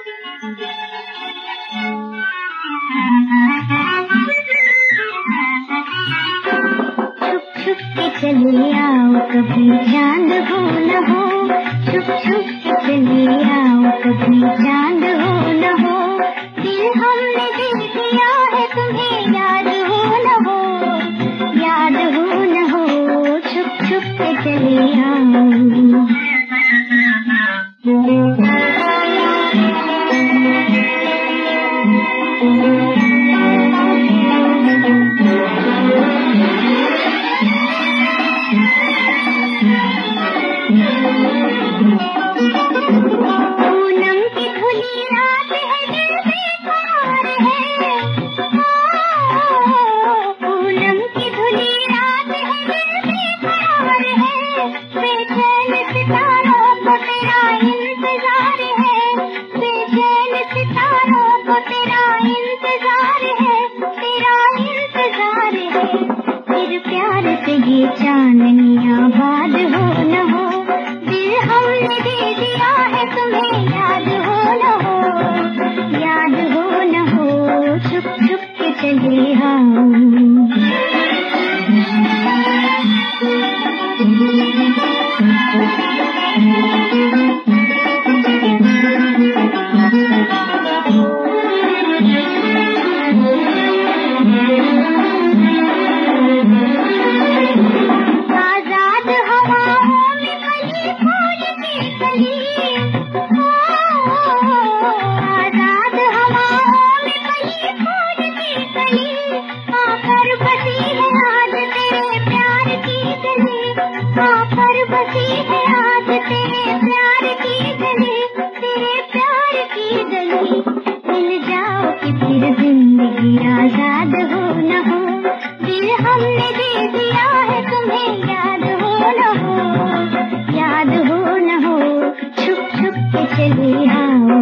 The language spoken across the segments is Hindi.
छुप के चले आओ कभी चांद हो न हो, छुप छुप के चले आओ कभी चांद हो न हो, दिल हमने दे दिया है तुम्हें याद हो न हो, याद हो न हो, छुप छुप के चले आओ। पूनम की धुली रात है दिल बेकरार है, पूनम की धुली रात है दिल बेकरार है, बेचैन सितारों को तेरा इंतजार है, बेचैन सितारों को तेरा इंतजार है, तेरा इंतजार है, फिर प्यार से ये चांदनियाँ बाद हो न हो, दिल हमने दे दिया है तुम्हें याद हो न हो, याद हो न हो, छुप छुप के चले आओ। आजाद हवाओं में कली फूल की कली, आजाद हवाओं में कली फूल की कली, आकर बसी है आज तेरे प्यार की गली, आकर बसी है आज तेरे प्यार की गली, तेरे प्यार की गली, मिल जाओ कि फिर जिंदगी आजाद हो न हो, दिल हमने दे दिया है तुम्हें याद हो न हो, याद हो न हो, छुप छुप के चले आओ।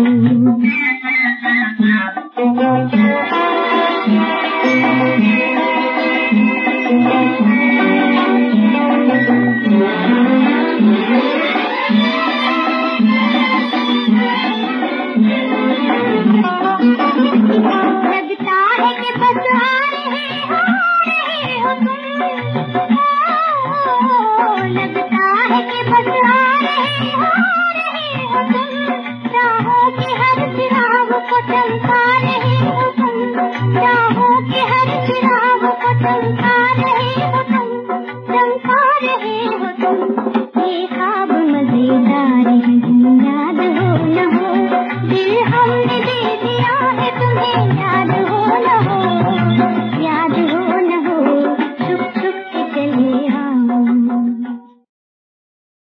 लगता है कि बस आ रहे हो तुम, लगता है कि बस आ रहे हो तुम, चाहों के हर चिराग को चमका रहे हो तुम, चाहों के हर चिराग को चमका रहे हो तुम, चमका रहे हो तुम, ये ख्वाब मजेदार है याद हो न हो, दिल हमने